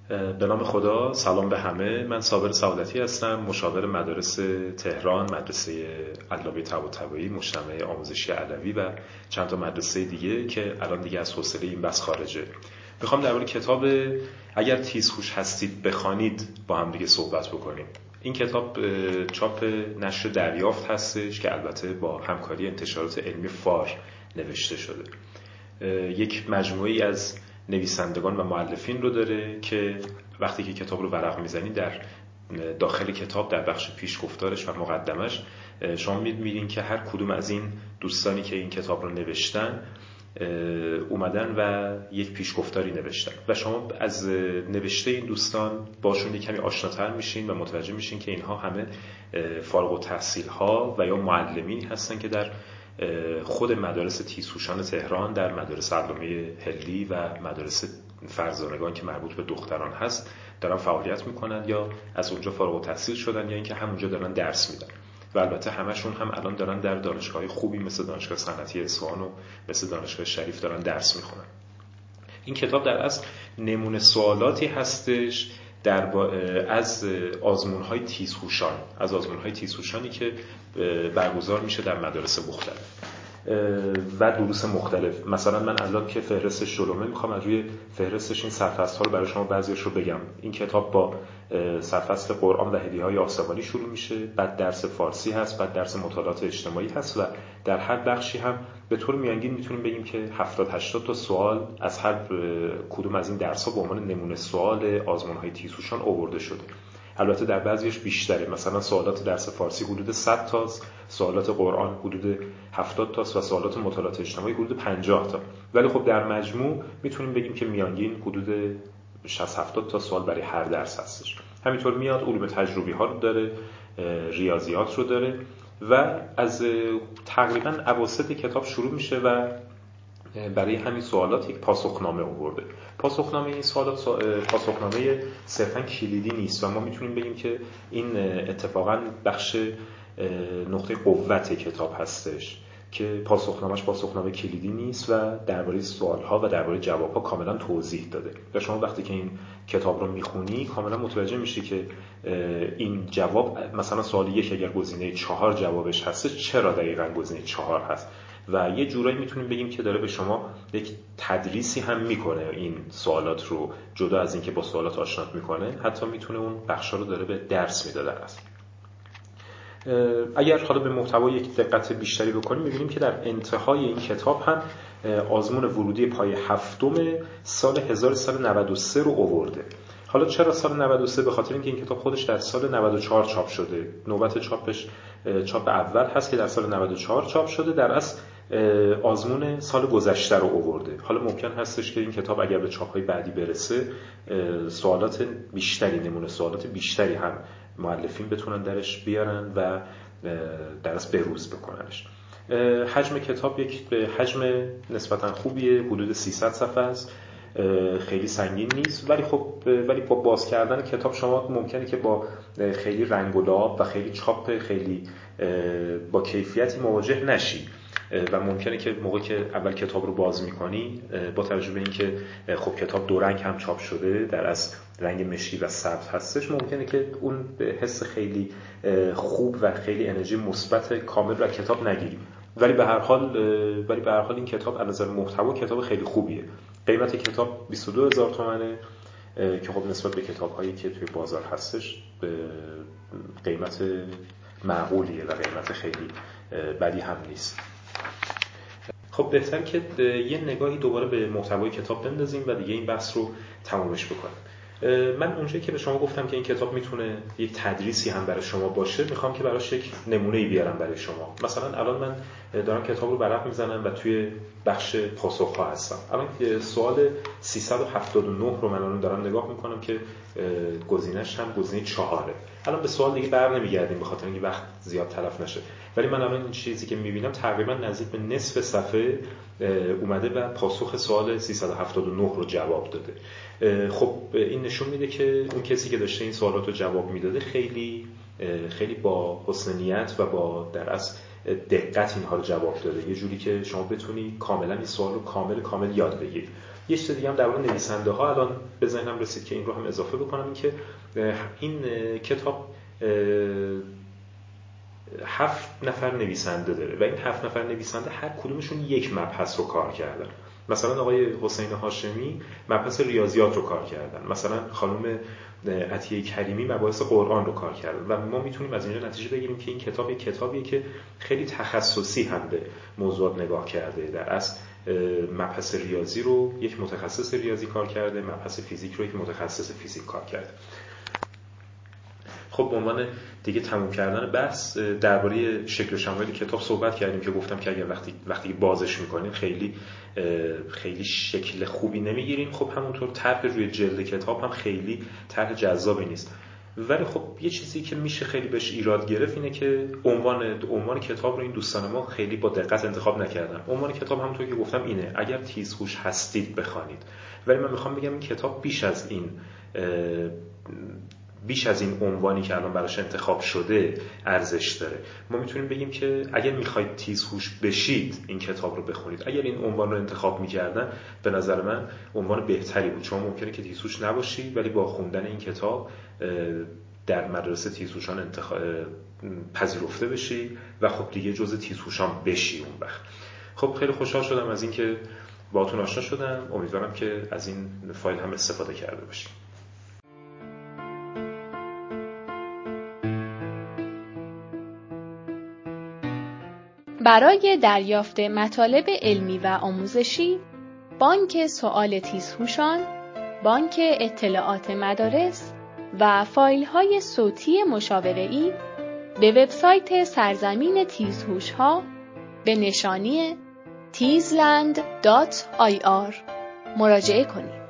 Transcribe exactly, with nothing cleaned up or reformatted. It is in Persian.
به نام خدا، سلام به همه. من صابر سعادتی هستم، مشاور مدارس تهران، مدرسه علامه طباطبایی، مجتمع آموزشی علوی و چند تا مدرسه دیگه که الان دیگه از حوصله این بس خارجه. میخوام درباره کتاب اگر تیزهوش هستید بخوانید با هم دیگه صحبت بکنیم. این کتاب چاپ نشر دریافت هستش که البته با همکاری انتشارات علمی فار نوشته شده. یک مجموعی از نویسندگان و مؤلفین رو داره که وقتی که کتاب رو ورق میزنید در داخل کتاب در بخش پیشگفتارش و مقدمش شما می‌بینید که هر کدوم از این دوستانی که این کتاب رو نوشتن اومدن و یک پیشگفتاری نوشتن و شما از نوشته این دوستان باشون کمی آشناتر میشین و متوجه میشین که اینها همه فارغ التحصیل ها و یا معلمینی هستن که در خود مدارس تیزهوشان تهران، در مدارس علامه حلی و مدارس فرزانگان که مربوط به دختران هست دارن فعالیت میکنن یا از اونجا فارغ التحصیل شدن یا اینکه همونجا دارن درس میدن و البته همشون هم الان دارن در دانشگاه خوبی مثل دانشگاه صنعتی اصفهان و مثل دانشگاه شریف دارن درس میخونن. این کتاب در اصل نمونه سوالاتی هستش در با از آزمون‌های تیزهوشان، از آزمون‌های تیزهوشانی که برگزار میشه در مدارس مختلف و دروس مختلف. مثلا من الان که فهرستش جلومه میخوام از روی فهرستش این سرفصل‌ها رو برای شما بعضیش رو بگم. این کتاب با سرفصل قرآن و هدیه‌های آسمانی شروع میشه، بعد درس فارسی هست، بعد درس مطالعات اجتماعی هست و در هر بخشی هم به طور میانگین میتونیم بگیم که هفتاد هشتاد تا سوال از هر کدوم از این درس‌ها به عنوان نمونه سوال آزمون‌های تیزهوشان آورده شده. البته در بعضیش بیشتره، مثلا سوالات درس فارسی حدود صد تاست، سوالات قرآن حدود هفتاد تاست و سوالات مطالعات اجتماعی حدود پنجاه تا. ولی خب در مجموع میتونیم بگیم که میانگین حدود شصت هفتاد تا سوال برای هر درس هستش. همینطور میاد علوم تجربی ها رو داره، ریاضیات رو داره و از تقریبا اواسط کتاب شروع میشه و برای همین سوالات یک پاسخنامه آورده. پاسخنامه این سوالات پاسخنامه صرفاً کلیدی نیست و ما میتونیم بگیم که این اتفاقاً بخش نقطه قوت کتاب هستش که پاسخنامه‌اش پاسخنامه کلیدی نیست و درباره سوال‌ها و درباره جواب‌ها کاملاً توضیح داده. و شما وقتی که این کتاب رو میخونی کاملاً متوجه میشی که این جواب مثلا سوال یک اگر گزینه چهار جوابش هستش چرا دقیقاً گزینه چهار هست و یه جورایی میتونیم بگیم که داره به شما یک تدریسی هم میکنه این سوالات رو، جدا از اینکه با سوالات آشنات میکنه حتی میتونه اون بخشا رو داره به درس میده در اصل. اگر حالا به محتوا یک دقت بیشتری بکنیم میبینیم که در انتهای این کتاب هم آزمون ورودی پای هفتم سال هزار و سیصد و نود و سه رو آورده. حالا چرا سال نود و سه؟ به خاطر اینکه این کتاب خودش در سال نود و چهار چاپ شده. نوبت چاپش چاپ اول هست که در سال نود و چهار چاپ شده. در اصل آزمون سال گذشته رو آورده. حالا ممکن هستش که این کتاب اگر به چاپ‌های بعدی برسه سوالات بیشتری، نمونه سوالات بیشتری هم مؤلفین بتونن درش بیارن و درس بروز بکننش. حجم کتاب یک حجم نسبتاً خوبیه، حدود سیصد صفحه است. خیلی سنگین نیست ولی خب ولی با باز کردن کتاب شما ممکنه که با خیلی رنگ و لعاب و خیلی چاپ خیلی با کیفیتی مواجه نشی و ممکنه که موقع که اول کتاب رو باز می‌کنی با توجه به اینکه خب کتاب دو رنگ هم چاپ شده، در از رنگ مشکی و سبز هستش، ممکنه که اون حس خیلی خوب و خیلی انرژی مثبت کامل رو کتاب نگیری. ولی به هر حال ولی به هر حال این کتاب از نظر محتوا کتاب خیلی خوبیه. قیمت کتاب بیست و دو هزار تومانه که خب نسبت به کتاب‌هایی که توی بازار هستش قیمت معقولیه و قیمت خیلی بدی هم نیست. خب بهتر که یه نگاهی دوباره به محتوای کتاب بندازیم و دیگه این بحث رو تمامش بکنیم. من اونجایی که به شما گفتم که این کتاب میتونه یک تدریسی هم برای شما باشه، میخوام که براش یک نمونه‌ای بیارم برای شما. مثلا الان من دارم کتاب رو ورق میزنم و توی بخش پاسخ‌ها هستم. الان سوال سیصد و هفتاد و نه رو من الان دارم نگاه میکنم که گزینه‌اش هم گزینه چهاره. الان به سوال دیگه بر نمیگردیم به خاطر اینکه وقت زیاد تلف نشه. ولی من الان این چیزی که میبینم تقریبا نزدیک به نصف صفحه اومده و پاسخ سوال سیصد و هفتاد و نه رو جواب داده. خب این نشون میده که اون کسی که داشته این سوالات رو جواب میداده خیلی خیلی با حسن نیت و با در اصل دقت اینها رو جواب داده، یه جوری که شما بتونی کاملا این سوال رو کامل کامل یاد بگیری. یه چیز دیگه هم در مورد نویسنده ها الان به ذهنم رسید که این رو هم اضافه بکنم، این که این کتاب هفت نفر نویسنده داره و این هفت نفر نویسنده هر کدومشون یک مبحث رو کار کردن. مثلا آقای حسین هاشمی مبحث ریاضیات رو کار کردن، مثلا خانم عطیه کریمی مباحث قرآن رو کار کردن و ما میتونیم از اینجا نتیجه بگیریم که این کتاب یک کتابیه که خیلی تخصصی هم به موضوعات نگاه کرده. در اصل مبحث ریاضی رو یک متخصص ریاضی کار کرده، مبحث فیزیک رو یک متخصص فیزیک کار کرده. خب به عنوان دیگه تموم کردن بحث درباره شکل و شمایل کتاب صحبت کردیم که گفتم که اگر وقتی وقتی بازش میکنیم خیلی خیلی شکل خوبی نمیگیریم. خب همونطور طرح روی جلد کتاب هم خیلی طرح جذابی نیست، ولی خب یه چیزی که میشه خیلی بهش ایراد گرفت اینه که عنوان عنوان کتاب رو این دوستان ما خیلی با دقت انتخاب نکردن. عنوان کتاب همونطور که گفتم اینه اگر تیزهوش هستید بخوانید، ولی من میخوام بگم این کتاب بیش از این بیش از این عنوانی که الان براش انتخاب شده ارزش داره. ما میتونیم بگیم که اگر میخواید تیزهوش بشید این کتاب رو بخونید. اگر این عنوان رو انتخاب میکردن به نظر من عنوان بهتری بود، چون ممکنه که تیزهوش نباشید ولی با خوندن این کتاب در مدرسه تیزهوشان انتخاب پذیرفته بشی و خب دیگه جزء تیزهوشان بشی اون وقت. خب خیلی خوشحال شدم از اینکه باهاتون آشنا شدم. امیدوارم که از این فایل هم استفاده کرده باشید. برای دریافت مطالب علمی و آموزشی، بانک سوال تیزهوشان، بانک اطلاعات مدارس و فایل‌های صوتی مشاوره‌ای به وبسایت سرزمین تیزهوش‌ها به نشانی تیزلند دات آی آر مراجعه کنید.